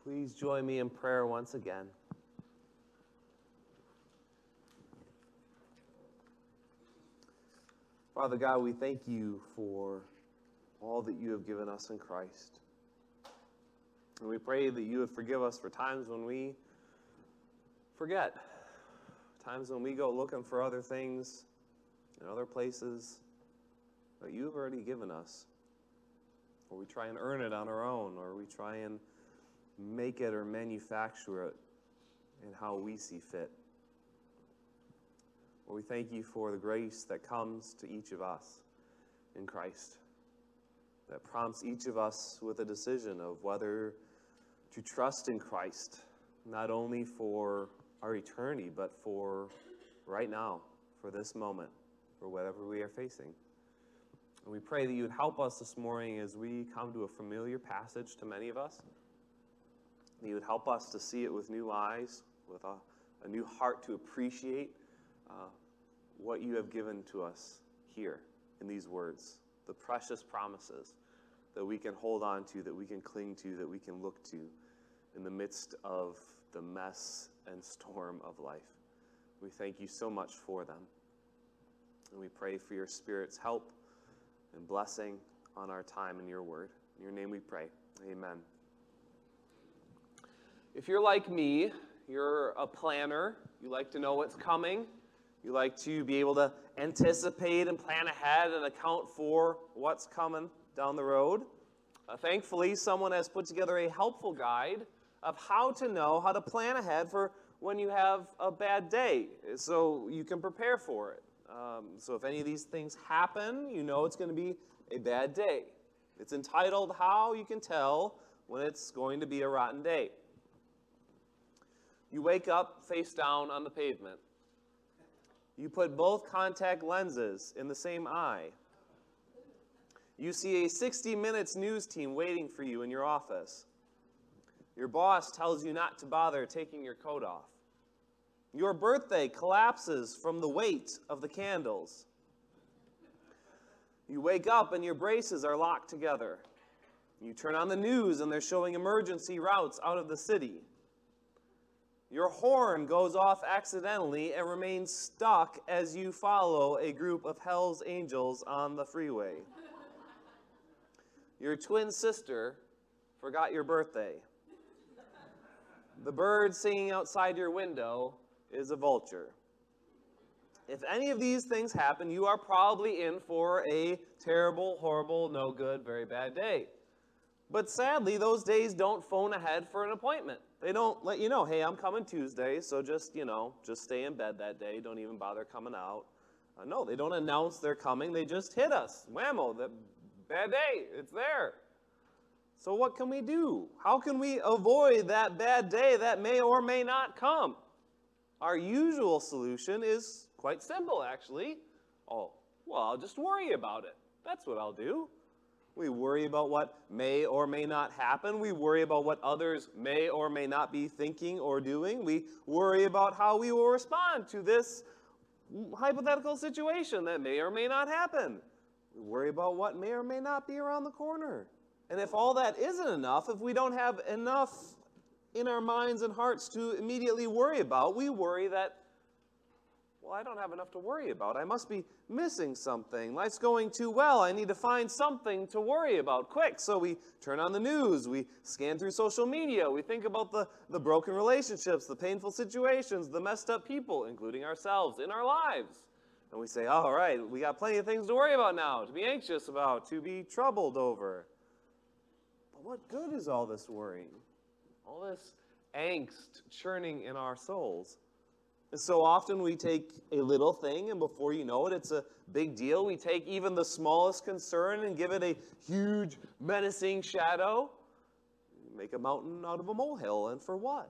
Please join me in prayer once again. Father God, we thank you for all that you have given us in Christ. And we pray that you would forgive us for times when we forget, times when we go looking for other things in other places that you have already given us. Or we try and earn it on our own, or we try and make it or manufacture it in how we see fit. Lord, we thank you for the grace that comes to each of us in Christ, that prompts each of us with a decision of whether to trust in Christ, not only for our eternity, but for right now, for this moment, for whatever we are facing. And we pray that you would help us this morning as we come to a familiar passage to many of us. That you would help us to see it with new eyes, with a new heart to appreciate what you have given to us here in these words, the precious promises that we can hold on to, that we can cling to, that we can look to in the midst of the mess and storm of life. We thank you so much for them. And we pray for your Spirit's help and blessing on our time in your word. In your name we pray. Amen. If you're like me, you're a planner. You like to know what's coming. You like to be able to anticipate and plan ahead and account for what's coming down the road. Thankfully, someone has put together a helpful guide of how to know how to plan ahead for when you have a bad day, so you can prepare for it. So if any of these things happen, you know it's going to be a bad day. It's entitled, How You Can Tell When It's Going to Be a Rotten Day. You wake up face down on the pavement. You put both contact lenses in the same eye. You see a 60 Minutes news team waiting for you in your office. Your boss tells you not to bother taking your coat off. Your birthday collapses from the weight of the candles. You wake up and your braces are locked together. You turn on the news and they're showing emergency routes out of the city. Your horn goes off accidentally and remains stuck as you follow a group of Hell's Angels on the freeway. Your twin sister forgot your birthday. The bird singing outside your window is a vulture. If any of these things happen, you are probably in for a terrible, horrible, no good, very bad day. But sadly, those days don't phone ahead for an appointment. They don't let you know, hey, I'm coming Tuesday, so just stay in bed that day. Don't even bother coming out. No, they don't announce they're coming. They just hit us. Whammo, the bad day, it's there. So what can we do? How can we avoid that bad day that may or may not come? Our usual solution is quite simple, actually. Oh, well, I'll just worry about it. That's what I'll do. We worry about what may or may not happen. We worry about what others may or may not be thinking or doing. We worry about how we will respond to this hypothetical situation that may or may not happen. We worry about what may or may not be around the corner. And if all that isn't enough, if we don't have enough in our minds and hearts to immediately worry about, we worry that, well, I don't have enough to worry about. I must be missing something. Life's going too well. I need to find something to worry about quick. So we turn on the news. We scan through social media. We think about the broken relationships, the painful situations, the messed up people, including ourselves, in our lives. And we say, all right, we got plenty of things to worry about now, to be anxious about, to be troubled over. But what good is all this worrying? All this angst churning in our souls? And so often we take a little thing, and before you know it, it's a big deal. We take even the smallest concern and give it a huge, menacing shadow. Make a mountain out of a molehill, and for what?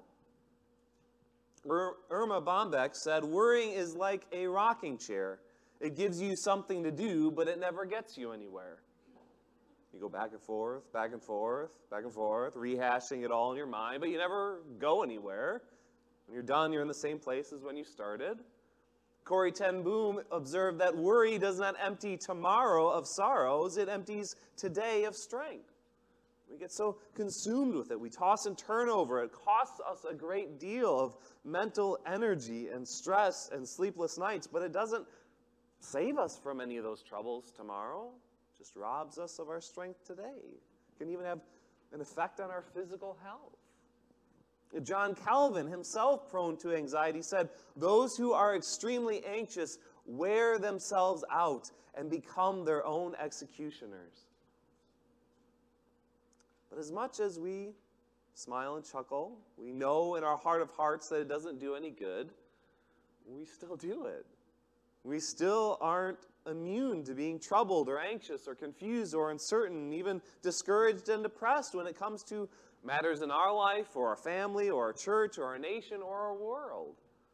Irma Bombeck said, worrying is like a rocking chair. It gives you something to do, but it never gets you anywhere. You go back and forth, back and forth, back and forth, rehashing it all in your mind, but you never go anywhere. When you're done, you're in the same place as when you started. Corrie ten Boom observed that worry does not empty tomorrow of sorrows, it empties today of strength. We We get so consumed with it. We toss and turn over. It costs us a great deal of mental energy and stress and sleepless nights, but it doesn't save us from any of those troubles tomorrow. It just robs us of our strength today. It can even have an effect on our physical health. John Calvin, himself prone to anxiety, said, "Those who are extremely anxious wear themselves out and become their own executioners." But as much as we smile and chuckle, we know in our heart of hearts that it doesn't do any good, we still do it. We still aren't immune to being troubled or anxious or confused or uncertain, even discouraged and depressed when it comes to matters in our life or our family or our church or our nation or our world.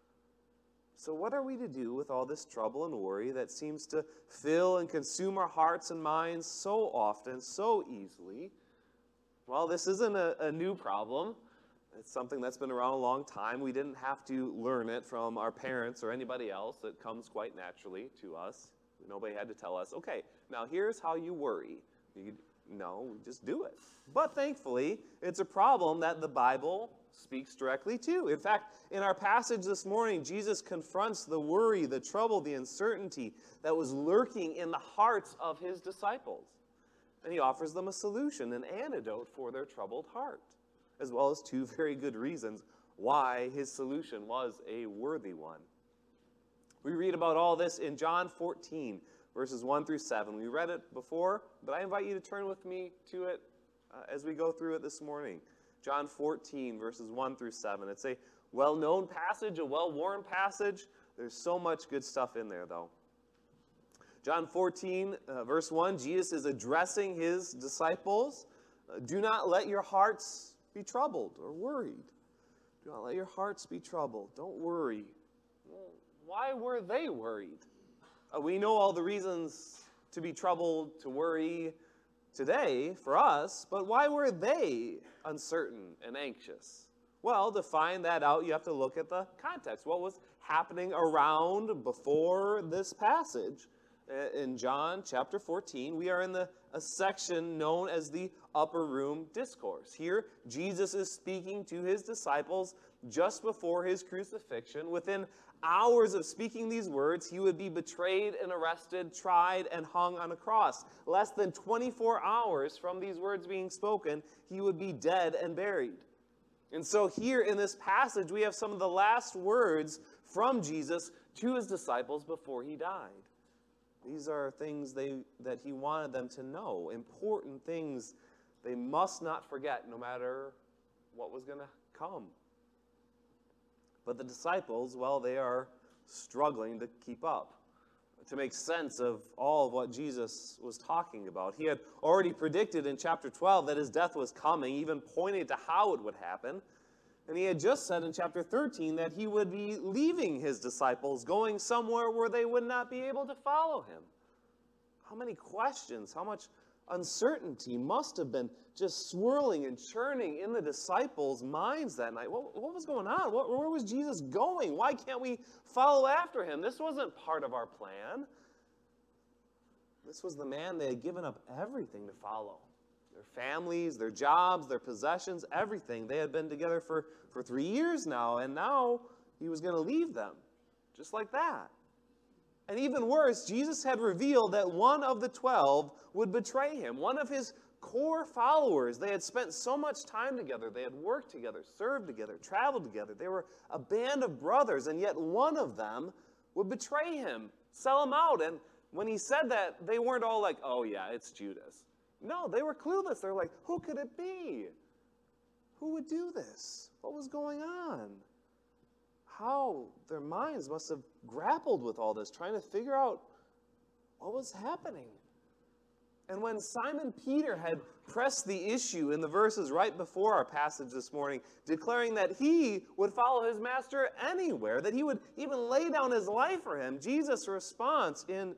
So what are we to do with all this trouble and worry that seems to fill and consume our hearts and minds so often, so easily? Well, this isn't a new problem. It's something that's been around a long time. We didn't have to learn it from our parents or anybody else. It comes quite naturally to us. Nobody had to tell us, okay, now here's how you worry. No, we just do it. But thankfully, it's a problem that the Bible speaks directly to. In fact, in our passage this morning, Jesus confronts the worry, the trouble, the uncertainty that was lurking in the hearts of his disciples. And he offers them a solution, an antidote for their troubled heart, as well as two very good reasons why his solution was a worthy one. We read about all this in John 14, verses 1 through 7. We read it before, but I invite you to turn with me to it as we go through it this morning. John 14, verses 1 through 7. It's a well-known passage, a well-worn passage. There's so much good stuff in there, though. John 14, verse 1, Jesus is addressing his disciples. Do not let your hearts be troubled or worried. Do not let your hearts be troubled. Don't worry. Well, why were they worried? We know all the reasons to be troubled, to worry today for us, but why were they uncertain and anxious? Well, to find that out, you have to look at the context. What was happening around before this passage? In John chapter 14, we are in a section known as the Upper Room Discourse. Here, Jesus is speaking to his disciples just before his crucifixion. Within hours of speaking these words, he would be betrayed and arrested, tried, and hung on a cross. Less than 24 hours from these words being spoken, he would be dead and buried. And so here in this passage, we have some of the last words from Jesus to his disciples before he died. These are things that he wanted them to know, important things they must not forget no matter what was going to come. But the disciples, well, they are struggling to keep up, to make sense of all of what Jesus was talking about. He had already predicted in chapter 12 that his death was coming, even pointed to how it would happen. And he had just said in chapter 13 that he would be leaving his disciples, going somewhere where they would not be able to follow him. How many questions, how much uncertainty must have been just swirling and churning in the disciples' minds that night. What was going on? Where was Jesus going? Why can't we follow after him? This wasn't part of our plan. This was the man they had given up everything to follow. Their families, their jobs, their possessions, everything. They had been together for 3 years now, and now he was going to leave them, just like that. And even worse, Jesus had revealed that one of the 12 would betray him, one of his core followers. They had spent so much time together. They had worked together, served together, traveled together. They were a band of brothers, and yet one of them would betray him, sell him out. And when he said that, they weren't all like, oh yeah, it's Judas. No, they were clueless. They're like, who could it be? Who would do this? What was going on? How their minds must have grappled with all this, trying to figure out what was happening. And when Simon Peter had pressed the issue in the verses right before our passage this morning, declaring that he would follow his master anywhere, that he would even lay down his life for him, Jesus' response in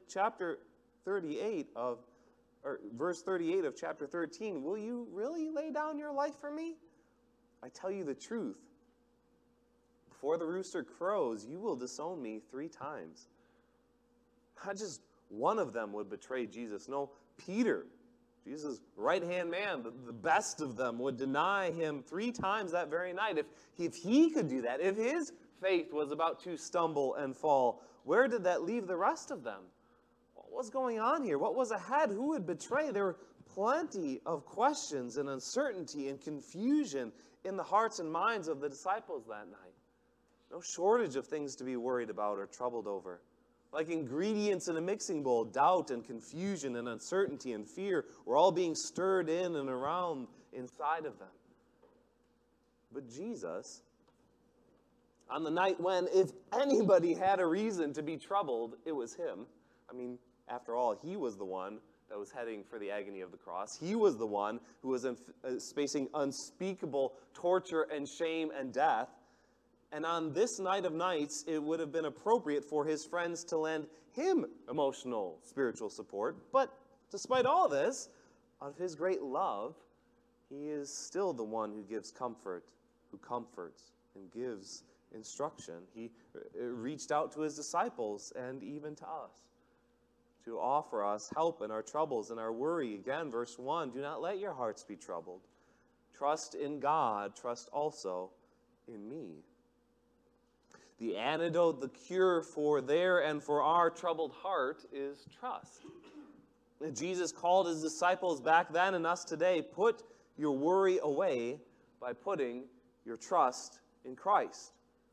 verse 38 of chapter 13, will you really lay down your life for me? I tell you the truth. Before the rooster crows, you will disown me 3 times. Not just one of them would betray Jesus. No, Peter, Jesus' right-hand man, the best of them, would deny him 3 times that very night. If he could do that, if his faith was about to stumble and fall, where did that leave the rest of them? What was going on here? What was ahead? Who would betray? There were plenty of questions and uncertainty and confusion in the hearts and minds of the disciples that night. No shortage of things to be worried about or troubled over. Like ingredients in a mixing bowl, doubt and confusion and uncertainty and fear were all being stirred in and around inside of them. But Jesus, on the night when, if anybody had a reason to be troubled, it was him. I mean, after all, he was the one that was heading for the agony of the cross. He was the one who was facing unspeakable torture and shame and death. And on this night of nights, it would have been appropriate for his friends to lend him emotional, spiritual support. But despite all this, out of his great love, he is still the one who gives comfort, who comforts and gives instruction. He reached out to his disciples and even to us to offer us help in our troubles and our worry. Again, verse 1, do not let your hearts be troubled. Trust in God, trust also in me. The antidote, the cure for their and for our troubled heart is trust. And Jesus called his disciples back then and us today, put your worry away by putting your trust in Christ.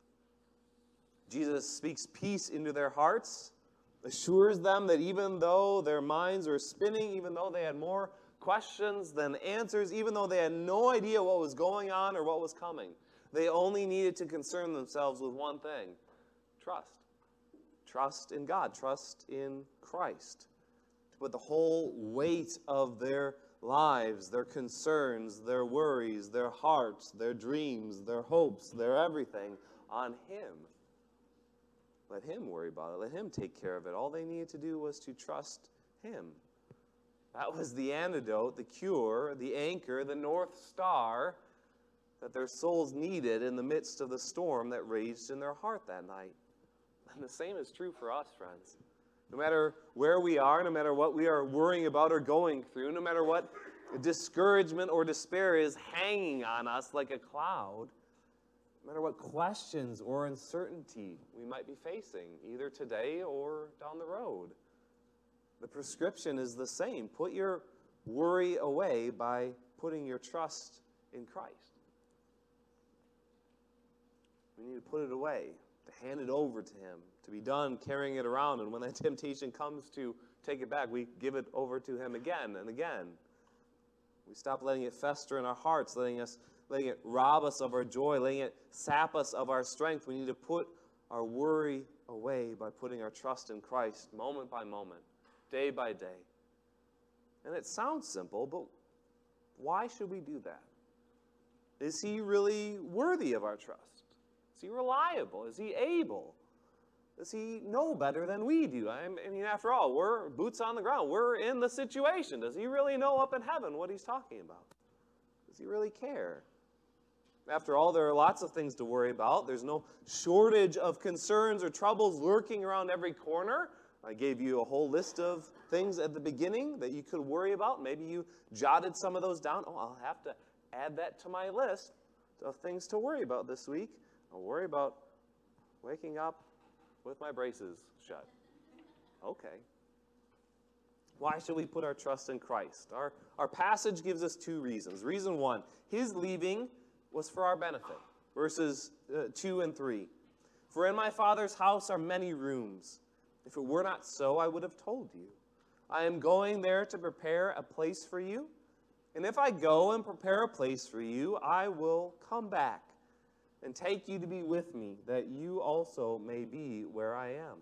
Jesus speaks peace into their hearts, assures them that even though their minds were spinning, even though they had more questions than answers, even though they had no idea what was going on or what was coming, they only needed to concern themselves with one thing: trust. Trust in God. Trust in Christ. To put the whole weight of their lives, their concerns, their worries, their hearts, their dreams, their hopes, their everything on him. Let him worry about it. Let him take care of it. All they needed to do was to trust him. That was the antidote, the cure, the anchor, the North Star that their souls needed in the midst of the storm that raged in their heart that night. And the same is true for us, friends. No matter where we are, no matter what we are worrying about or going through, no matter what discouragement or despair is hanging on us like a cloud, no matter what questions or uncertainty we might be facing, either today or down the road, the prescription is the same. Put your worry away by putting your trust in Christ. We need to put it away, to hand it over to him, to be done carrying it around. And when that temptation comes to take it back, we give it over to him again and again. We stop letting it fester in our hearts, letting it rob us of our joy, letting it sap us of our strength. We need to put our worry away by putting our trust in Christ moment by moment, day by day. And it sounds simple, but why should we do that? Is he really worthy of our trust? Is he reliable? Is he able? Does he know better than we do? I mean, after all, we're boots on the ground. We're in the situation. Does he really know up in heaven what he's talking about? Does he really care? After all, there are lots of things to worry about. There's no shortage of concerns or troubles lurking around every corner. I gave you a whole list of things at the beginning that you could worry about. Maybe you jotted some of those down. Oh, I'll have to add that to my list of things to worry about this week. I'll worry about waking up with my braces shut. Okay. Why should we put our trust in Christ? Our passage gives us 2 reasons. Reason 1, his leaving was for our benefit. Verses 2 and 3. For in my Father's house are many rooms. If it were not so, I would have told you. I am going there to prepare a place for you. And if I go and prepare a place for you, I will come back and take you to be with me, that you also may be where I am.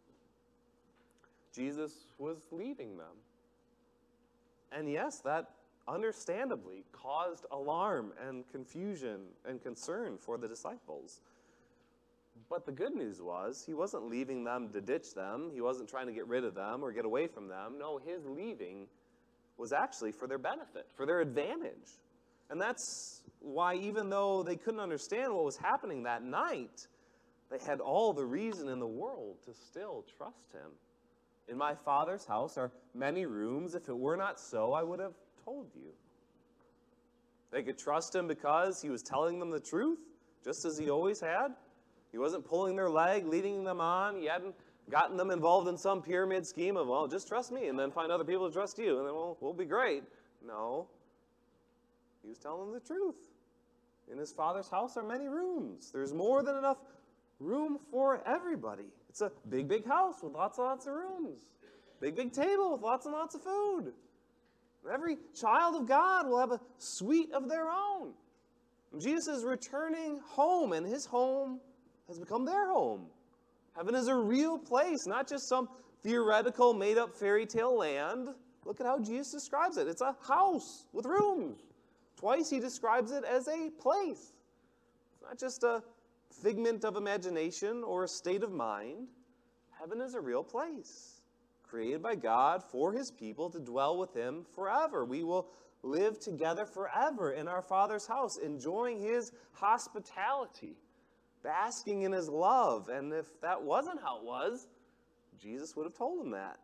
Jesus was leaving them. And yes, that understandably caused alarm and confusion and concern for the disciples. But the good news was, he wasn't leaving them to ditch them. He wasn't trying to get rid of them or get away from them. No, his leaving was actually for their benefit, for their advantage. And that's why, even though they couldn't understand what was happening that night, they had all the reason in the world to still trust him. In my Father's house are many rooms. If it were not so, I would have told you. They could trust him because he was telling them the truth, just as he always had. He wasn't pulling their leg, leading them on. He hadn't gotten them involved in some pyramid scheme of, well, just trust me and then find other people to trust you, and then we'll be great. No. He was telling them the truth. In his Father's house are many rooms. There's more than enough room for everybody. It's a big, big house with lots and lots of rooms. Big, big table with lots and lots of food. Every child of God will have a suite of their own. And Jesus is returning home, and his home has become their home. Heaven is a real place, not just some theoretical, made-up fairy tale land. Look at how Jesus describes it. It's a house with rooms. Twice he describes it as a place. It's not just a figment of imagination or a state of mind. Heaven is a real place, created by God for his people to dwell with him forever. We will live together forever in our Father's house, enjoying his hospitality, basking in his love. And if that wasn't how it was, Jesus would have told them that.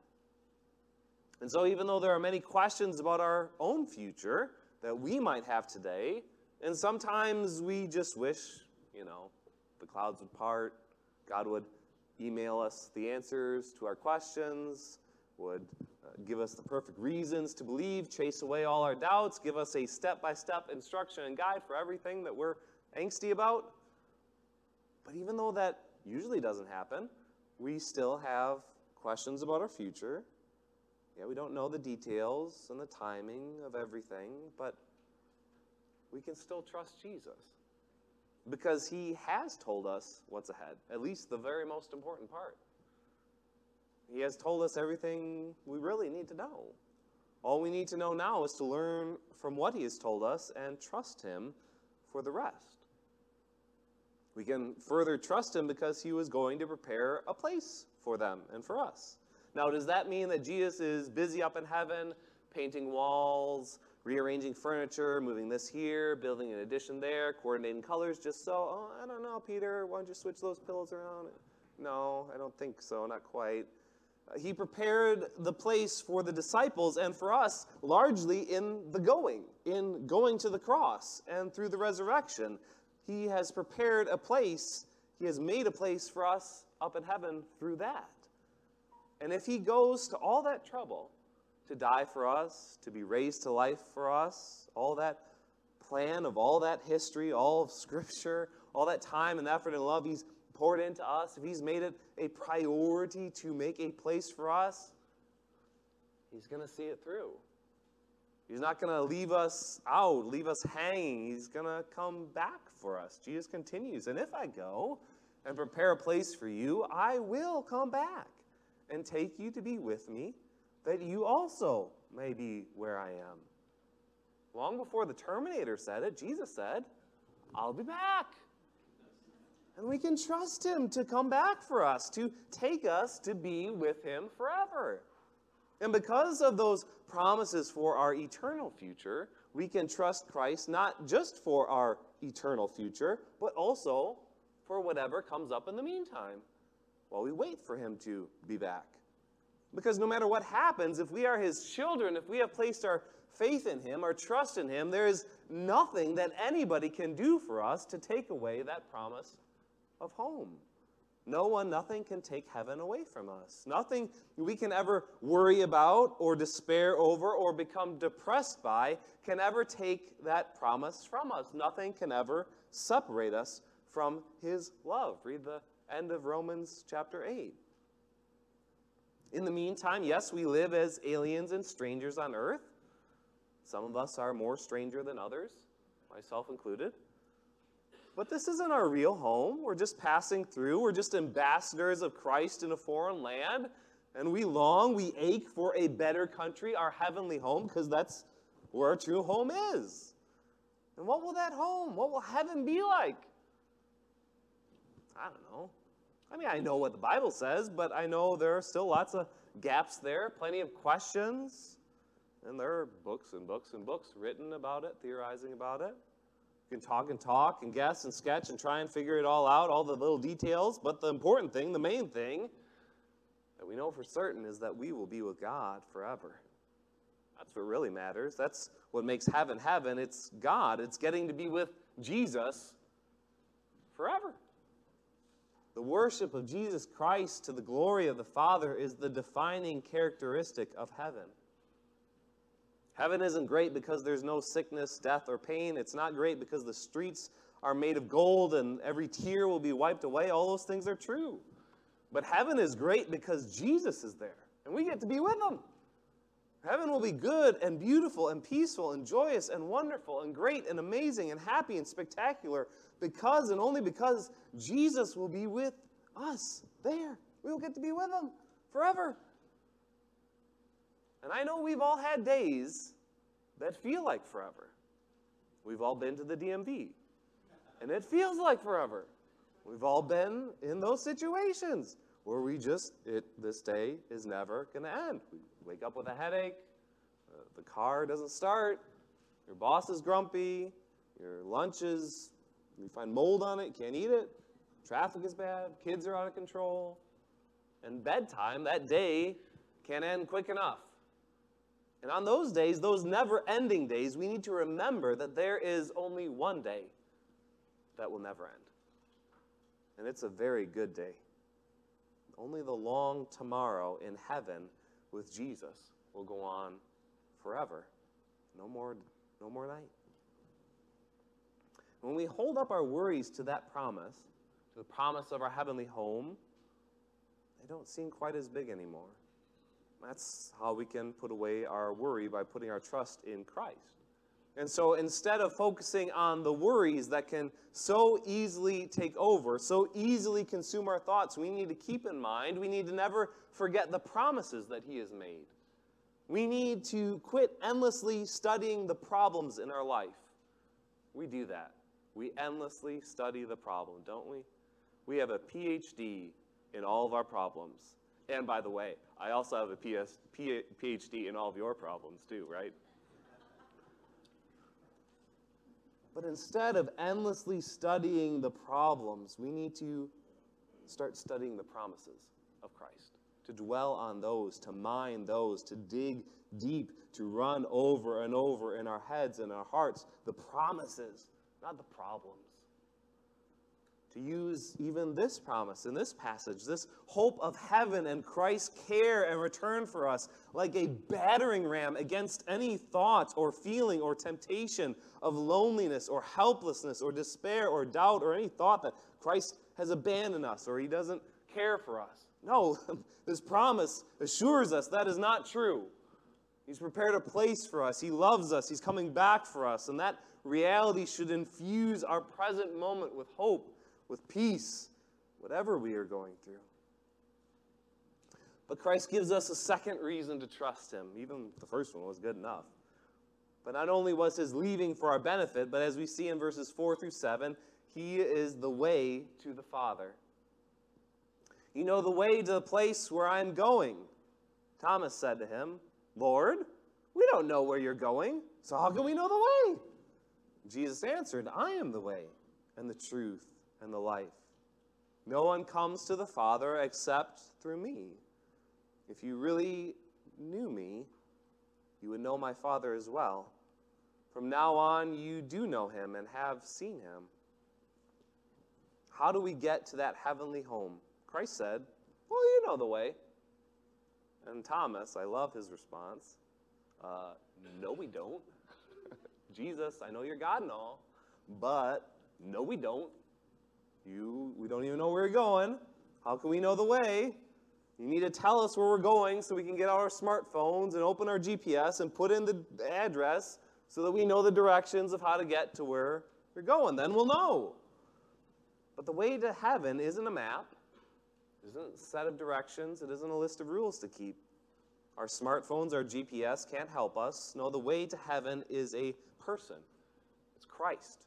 And so even though there are many questions about our own future that we might have today, and sometimes we just wish, the clouds would part, God would email us the answers to our questions, would give us the perfect reasons to believe, chase away all our doubts, give us a step-by-step instruction and guide for everything that we're angsty about. But even though that usually doesn't happen, we still have questions about our future. Yeah, we don't know the details and the timing of everything, but we can still trust Jesus because he has told us what's ahead, at least the very most important part. He has told us everything we really need to know. All we need to know now is to learn from what he has told us and trust him for the rest. We can further trust him because he was going to prepare a place for them and for us. Now, does that mean that Jesus is busy up in heaven, painting walls, rearranging furniture, moving this here, building an addition there, coordinating colors just so, I don't know, Peter, why don't you switch those pillows around? No, I don't think so, not quite. He prepared the place for the disciples and for us largely in going to the cross and through the resurrection. He has prepared a place, he has made a place for us up in heaven through that. And if he goes to all that trouble to die for us, to be raised to life for us, all that plan of all that history, all of Scripture, all that time and effort and love he's poured into us, if he's made it a priority to make a place for us, he's going to see it through. He's not going to leave us out, leave us hanging. He's going to come back for us. Jesus continues, and if I go and prepare a place for you, I will come back and take you to be with me, that you also may be where I am. Long before the Terminator said it, Jesus said, I'll be back. And we can trust him to come back for us, to take us to be with him forever. And because of those promises for our eternal future, we can trust Christ not just for our eternal future, but also for whatever comes up in the meantime, while we wait for him to be back. Because no matter what happens, if we are his children, if we have placed our faith in him, our trust in him, there is nothing that anybody can do for us to take away that promise of home. No one, nothing can take heaven away from us. Nothing we can ever worry about or despair over or become depressed by can ever take that promise from us. Nothing can ever separate us from his love. Read the end of Romans chapter 8. In the meantime, yes, we live as aliens and strangers on earth. Some of us are more stranger than others, myself included. But this isn't our real home. We're just passing through. We're just ambassadors of Christ in a foreign land. And we ache for a better country, our heavenly home, because that's where our true home is. And what will that home, what will heaven be like? I don't know. I mean, I know what the Bible says, but I know there are still lots of gaps there, plenty of questions. And there are books and books and books written about it, theorizing about it. You can talk and guess and sketch and try and figure it all out, all the little details. But the important thing, the main thing that we know for certain is that we will be with God forever. That's what really matters. That's what makes heaven heaven. It's God. It's getting to be with Jesus forever. The worship of Jesus Christ to the glory of the Father is the defining characteristic of heaven. Heaven isn't great because there's no sickness, death, or pain. It's not great because the streets are made of gold and every tear will be wiped away. All those things are true. But heaven is great because Jesus is there, and we get to be with him. Heaven will be good and beautiful and peaceful and joyous and wonderful and great and amazing and happy and spectacular because and only because Jesus will be with us there. We will get to be with him forever. And I know we've all had days that feel like forever. We've all been to the DMV, and it feels like forever. We've all been in those situations where this day is never going to end. We wake up with a headache, the car doesn't start, your boss is grumpy, your lunch is, you find mold on it, you can't eat it, traffic is bad, kids are out of control, and bedtime, that day, can't end quick enough. And on those days, those never-ending days, we need to remember that there is only one day that will never end. And it's a very good day. Only the long tomorrow in heaven with Jesus will go on forever. No more night. When we hold up our worries to that promise, to the promise of our heavenly home, they don't seem quite as big anymore. That's how we can put away our worry, by putting our trust in Christ. And so instead of focusing on the worries that can so easily take over, so easily consume our thoughts, we need to keep in mind, we need to never forget the promises that he has made. We need to quit endlessly studying the problems in our life. We do that. We endlessly study the problem, don't we? We have a PhD in all of our problems. And by the way, I also have a PhD in all of your problems too, right? But instead of endlessly studying the problems, we need to start studying the promises of Christ, to dwell on those, to mine those, to dig deep, to run over and over in our heads and our hearts the promises, not the problems. To use even this promise in this passage, this hope of heaven and Christ's care and return for us, like a battering ram against any thought or feeling or temptation of loneliness or helplessness or despair or doubt or any thought that Christ has abandoned us or he doesn't care for us. No, this promise assures us that is not true. He's prepared a place for us. He loves us. He's coming back for us. And that reality should infuse our present moment with hope, with peace, whatever we are going through. But Christ gives us a second reason to trust him. Even the first one was good enough. But not only was his leaving for our benefit, but as we see in verses 4 through 7, he is the way to the Father. You know the way to the place where I'm going. Thomas said to him, Lord, we don't know where you're going, so how can we know the way? Jesus answered, I am the way and the truth and the life. No one comes to the Father except through me. If you really knew me, you would know my Father as well. From now on, you do know him and have seen him. How do we get to that heavenly home? Christ said, well, you know the way. And Thomas, I love his response, no, we don't. Jesus, I know you're God and all, but no, we don't. We don't even know where you're going. How can we know the way? You need to tell us where we're going so we can get out our smartphones and open our GPS and put in the address so that we know the directions of how to get to where you're going. Then we'll know. But the way to heaven isn't a map. It isn't a set of directions. It isn't a list of rules to keep. Our smartphones, our GPS can't help us. No, the way to heaven is a person. It's Christ.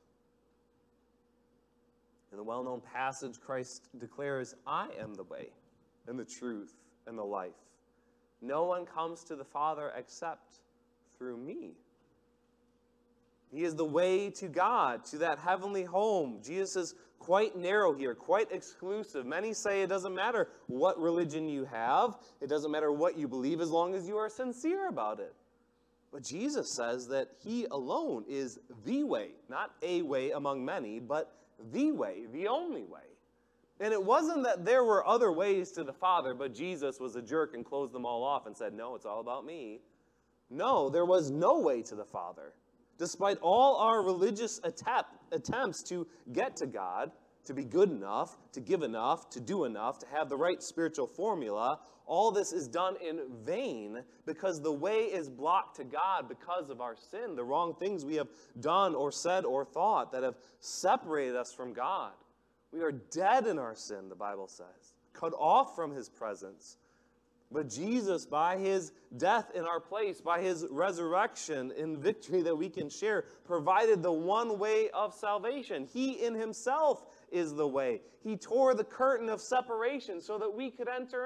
In the well-known passage, Christ declares, I am the way and the truth and the life. No one comes to the Father except through me. He is the way to God, to that heavenly home. Jesus is quite narrow here, quite exclusive. Many say it doesn't matter what religion you have. It doesn't matter what you believe as long as you are sincere about it. But Jesus says that he alone is the way, not a way among many, but the way, the only way. And it wasn't that there were other ways to the Father, but Jesus was a jerk and closed them all off and said, no, it's all about me. No, there was no way to the Father. Despite all our religious attempts to get to God, to be good enough, to give enough, to do enough, to have the right spiritual formula, all this is done in vain because the way is blocked to God because of our sin, the wrong things we have done or said or thought that have separated us from God. We are dead in our sin, the Bible says, cut off from his presence. But Jesus, by his death in our place, by his resurrection in victory that we can share, provided the one way of salvation. He in himself is the way. He tore the curtain of separation so that we could enter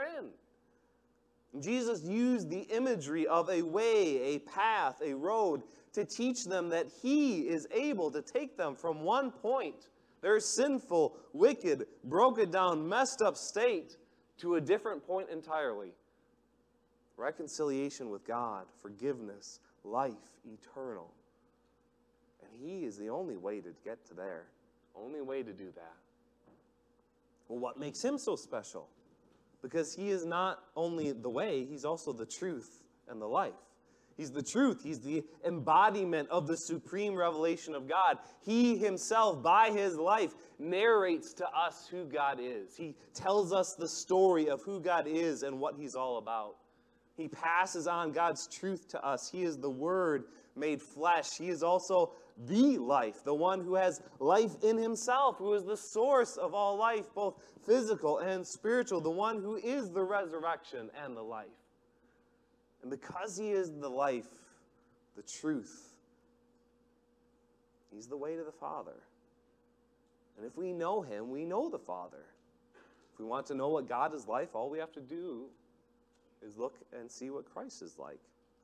in. Jesus used the imagery of a way, a path, a road, to teach them that he is able to take them from one point, their sinful, wicked, broken down, messed up state, to a different point entirely. Reconciliation with God, forgiveness, life eternal. And he is the only way to get to there. Only way to do that. Well, what makes him so special? Because he is not only the way, he's also the truth and the life. He's the truth. He's the embodiment of the supreme revelation of God. He himself, by his life, narrates to us who God is. He tells us the story of who God is and what he's all about. He passes on God's truth to us. He is the Word made flesh. He is also the life, the one who has life in himself, who is the source of all life, both physical and spiritual, the one who is the resurrection and the life. And because he is the life, the truth, he's the way to the Father. And if we know him, we know the Father. If we want to know what God is like, all we have to do is look and see what Christ is like.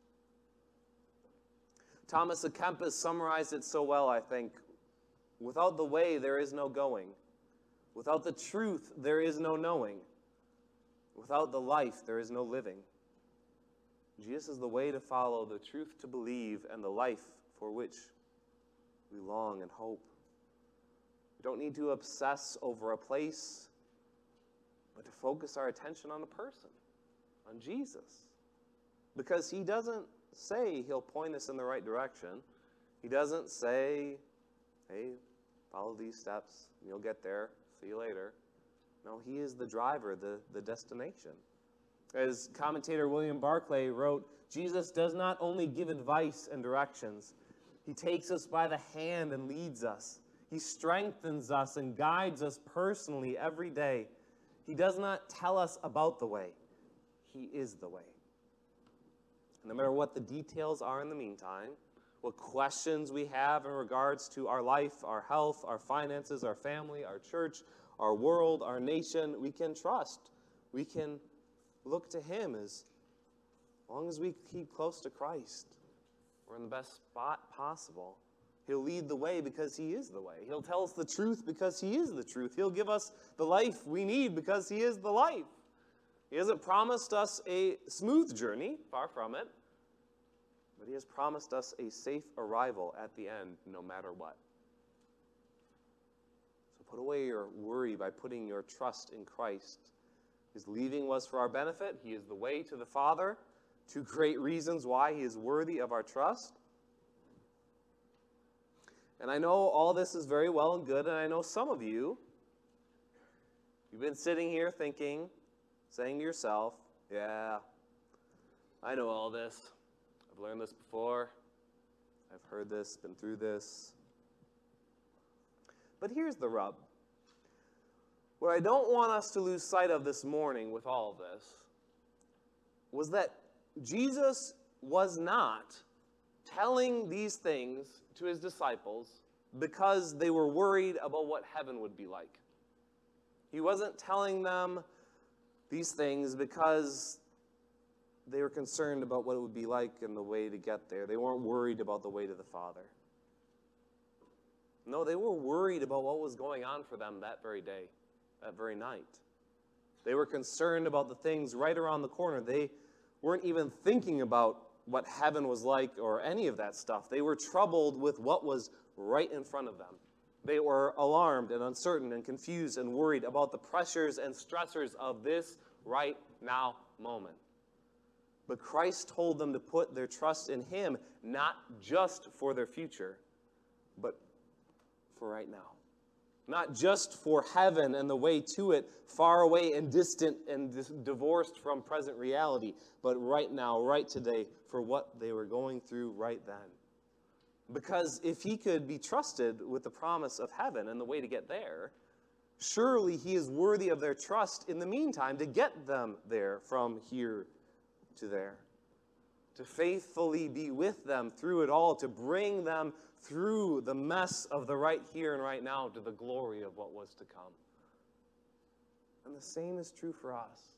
Thomas à Kempis summarized it so well, I think. Without the way, there is no going. Without the truth, there is no knowing. Without the life, there is no living. Jesus is the way to follow, the truth to believe, and the life for which we long and hope. We don't need to obsess over a place, but to focus our attention on a person. On Jesus. Because he doesn't say he'll point us in the right direction. He doesn't say, hey, follow these steps, and you'll get there. See you later. No, he is the driver, the destination. As commentator William Barclay wrote, Jesus does not only give advice and directions, he takes us by the hand and leads us. He strengthens us and guides us personally every day. He does not tell us about the way. He is the way. No matter what the details are in the meantime, what questions we have in regards to our life, our health, our finances, our family, our church, our world, our nation, we can trust. We can look to him as long as we keep close to Christ. We're in the best spot possible. He'll lead the way because he is the way. He'll tell us the truth because he is the truth. He'll give us the life we need because he is the life. He hasn't promised us a smooth journey, far from it, but he has promised us a safe arrival at the end, no matter what. So put away your worry by putting your trust in Christ. His leaving was for our benefit. He is the way to the Father. 2 great reasons why he is worthy of our trust. And I know all this is very well and good, and I know some of you, you've been sitting here thinking, saying to yourself, yeah, I know all this. I've learned this before. I've heard this, been through this. But here's the rub. What I don't want us to lose sight of this morning with all of this was that Jesus was not telling these things to his disciples because they were worried about what heaven would be like. He wasn't telling them these things because they were concerned about what it would be like and the way to get there. They weren't worried about the way to the Father. No, they were worried about what was going on for them that very day, that very night. They were concerned about the things right around the corner. They weren't even thinking about what heaven was like or any of that stuff. They were troubled with what was right in front of them. They were alarmed and uncertain and confused and worried about the pressures and stressors of this right now moment. But Christ told them to put their trust in him, not just for their future, but for right now. Not just for heaven and the way to it, far away and distant and divorced from present reality, but right now, right today, for what they were going through right then. Because if he could be trusted with the promise of heaven and the way to get there, surely he is worthy of their trust in the meantime to get them there from here to there. To faithfully be with them through it all, to bring them through the mess of the right here and right now to the glory of what was to come. And the same is true for us.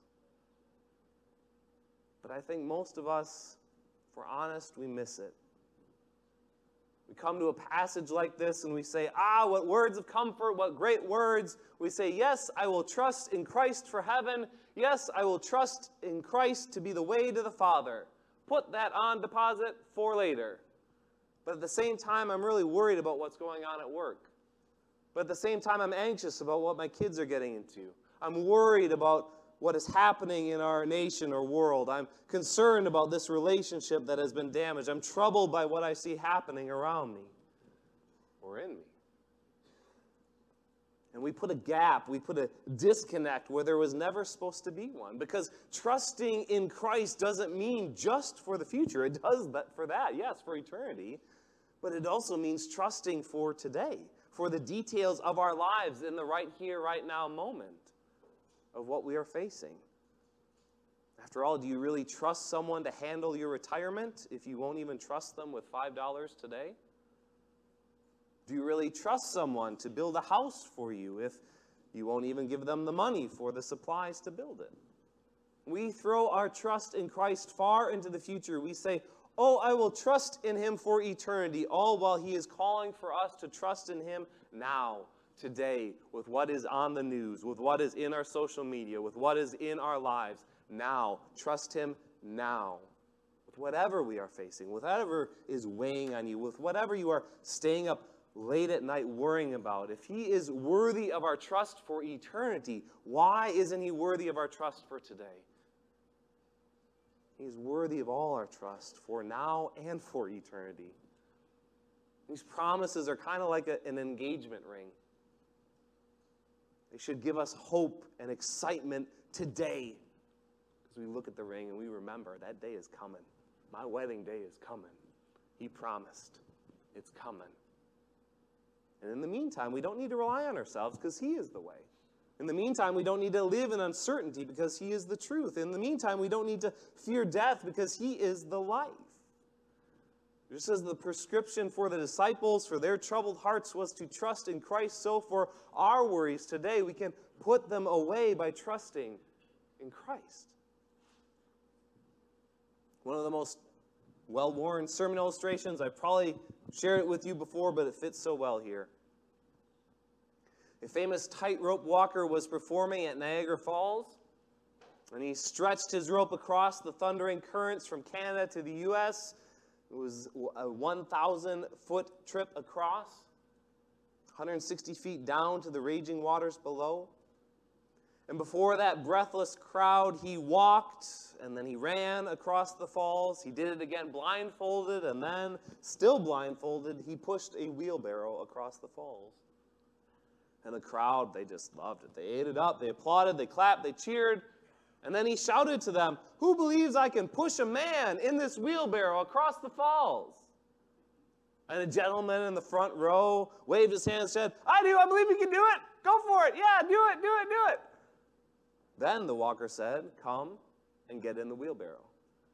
But I think most of us, if we're honest, we miss it. We come to a passage like this and we say, what words of comfort, what great words. We say, yes, I will trust in Christ for heaven. Yes, I will trust in Christ to be the way to the Father. Put that on deposit for later. But at the same time, I'm really worried about what's going on at work. But at the same time, I'm anxious about what my kids are getting into. I'm worried about what is happening in our nation or world. I'm concerned about this relationship that has been damaged. I'm troubled by what I see happening around me or in me. And we put a gap, we put a disconnect where there was never supposed to be one. Because trusting in Christ doesn't mean just for the future. It does that for that, yes, for eternity. But it also means trusting for today, for the details of our lives in the right here, right now moment of what we are facing. After all, do you really trust someone to handle your retirement if you won't even trust them with $5 today? Do you really trust someone to build a house for you if you won't even give them the money for the supplies to build it? We throw our trust in Christ far into the future. We say, I will trust in him for eternity, all while he is calling for us to trust in him now, today, with what is on the news, with what is in our social media, with what is in our lives now. Trust him now. With whatever we are facing, with whatever is weighing on you, with whatever you are staying up late at night worrying about. If he is worthy of our trust for eternity, why isn't he worthy of our trust for today? He is worthy of all our trust for now and for eternity. These promises are kind of like an engagement ring. They should give us hope and excitement today as we look at the ring and we remember that day is coming. My wedding day is coming. He promised. It's coming. And in the meantime, we don't need to rely on ourselves because he is the way. In the meantime, we don't need to live in uncertainty because he is the truth. In the meantime, we don't need to fear death because he is the life. Just as the prescription for the disciples, for their troubled hearts, was to trust in Christ, so for our worries today, we can put them away by trusting in Christ. One of the most well-worn sermon illustrations, I've probably shared it with you before, but it fits so well here. A famous tightrope walker was performing at Niagara Falls, and he stretched his rope across the thundering currents from Canada to the U.S. It was a 1,000-foot trip across, 160 feet down to the raging waters below. And before that breathless crowd, he walked, and then he ran across the falls. He did it again blindfolded, and then, still blindfolded, he pushed a wheelbarrow across the falls. And the crowd, they just loved it. They ate it up, they applauded, they clapped, they cheered. And then he shouted to them, "Who believes I can push a man in this wheelbarrow across the falls?" And a gentleman in the front row waved his hand and said, "I do, I believe you can do it. Go for it. Yeah, do it, do it, do it." Then the walker said, "Come and get in the wheelbarrow."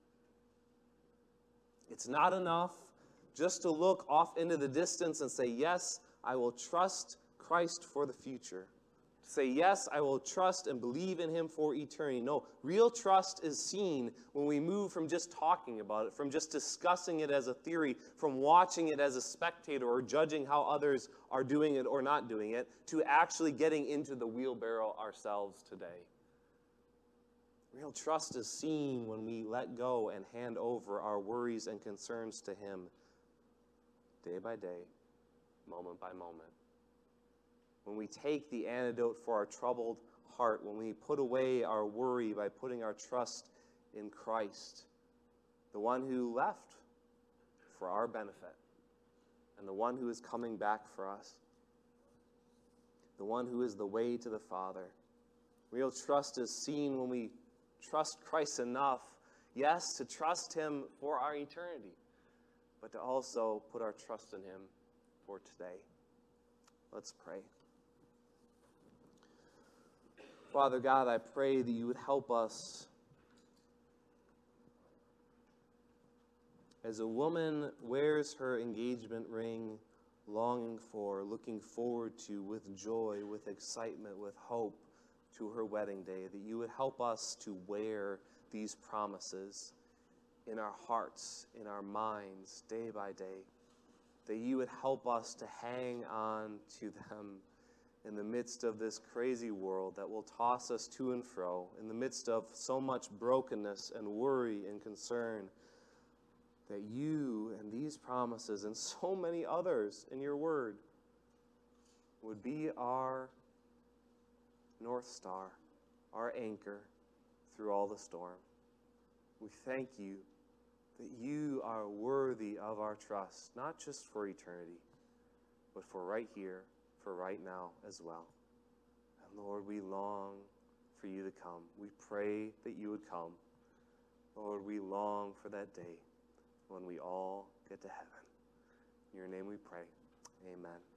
It's not enough just to look off into the distance and say, "Yes, I will trust Christ for the future." To say, "Yes, I will trust and believe in him for eternity." No, real trust is seen when we move from just talking about it, from just discussing it as a theory, from watching it as a spectator or judging how others are doing it or not doing it, to actually getting into the wheelbarrow ourselves today. Real trust is seen when we let go and hand over our worries and concerns to Him day by day, moment by moment. When we take the antidote for our troubled heart, when we put away our worry by putting our trust in Christ, the one who left for our benefit, and the one who is coming back for us, the one who is the way to the Father. Real trust is seen when we trust Christ enough, yes, to trust Him for our eternity, but to also put our trust in Him for today. Let's pray. Father God, I pray that you would help us as a woman wears her engagement ring, longing for, looking forward to, with joy, with excitement, with hope, to her wedding day, that you would help us to wear these promises in our hearts, in our minds, day by day, that you would help us to hang on to them in the midst of this crazy world that will toss us to and fro, in the midst of so much brokenness and worry and concern, that you and these promises and so many others in your word would be our North Star, our anchor through all the storm. We thank you that you are worthy of our trust, not just for eternity, but for right here, for right now as well. And Lord, we long for you to come. We pray that you would come. Lord, we long for that day when we all get to heaven. In your name we pray. Amen.